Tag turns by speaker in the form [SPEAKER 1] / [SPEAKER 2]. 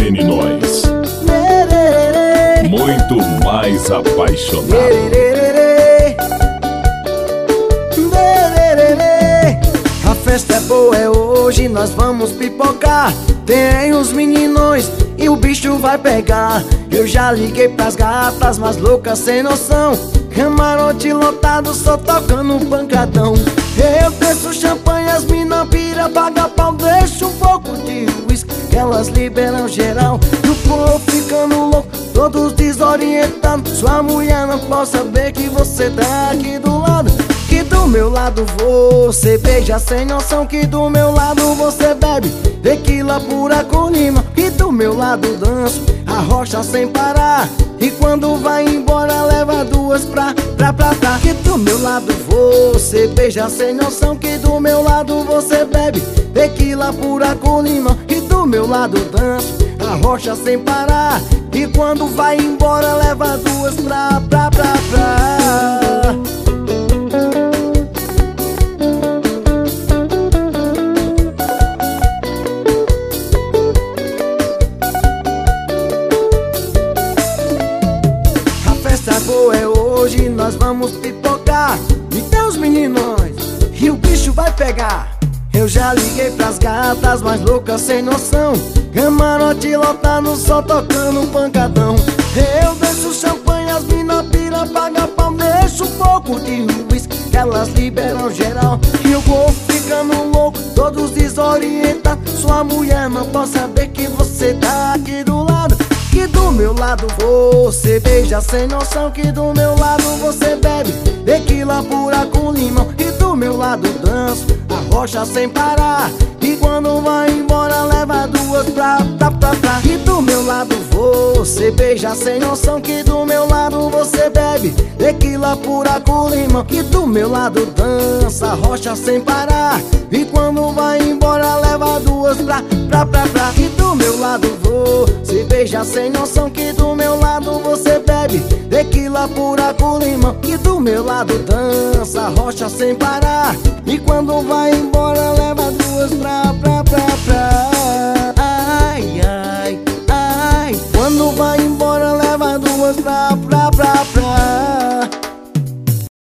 [SPEAKER 1] Meninóis. Muito mais apaixonado.
[SPEAKER 2] A festa é boa, é hoje, nós vamos pipocar. Tem os meninões e o bicho vai pegar. Eu já liguei pras gatas, mas loucas sem noção. Camarote lotado, só tocando um pancadão. Eu desço champanhe, as mina pira, paga pau, deixa um pouco de uísque, que elas liberam geral. E o povo ficando louco, todos desorientados. Sua mulher não pode saber que você tá aqui do lado. Que do meu lado você beija sem noção. Que do meu lado você bebe tequila pura com limão. Que do meu lado danço a rocha sem parar. E quando vai embora leva duas pra. Que do meu lado você beija sem noção. Que do meu lado você bebe tequila pura com limão. Que do meu lado danço a rocha sem parar. E quando vai embora leva duas pra. Boa é hoje, nós vamos pipocar. E tem os meninões e o bicho vai pegar. Eu já liguei pras gatas, mais loucas sem noção. Camarote lotado, só tocando um pancadão. Eu deixo champanhe, as mina pira, paga pau, deixo um pouco de uísque, que elas liberam geral. E o povo ficando louco, todos desorientados. Sua mulher não pode saber que você tá aqui do lado. Que do meu lado você beija sem noção. Que do meu lado você bebe tequila pura com limão. Que do meu lado danço a rocha sem parar. E quando vai embora leva duas pra. Que do meu lado você beija sem noção. Que do meu lado você bebe tequila pura com limão. Que do meu lado dança a rocha sem parar. E quando vai embora leva duas pra. Que do meu lado você beija sem noção. Que do meu lado você bebe tequila pura com limão. Que do meu lado dança a rocha sem parar. E quando vai embora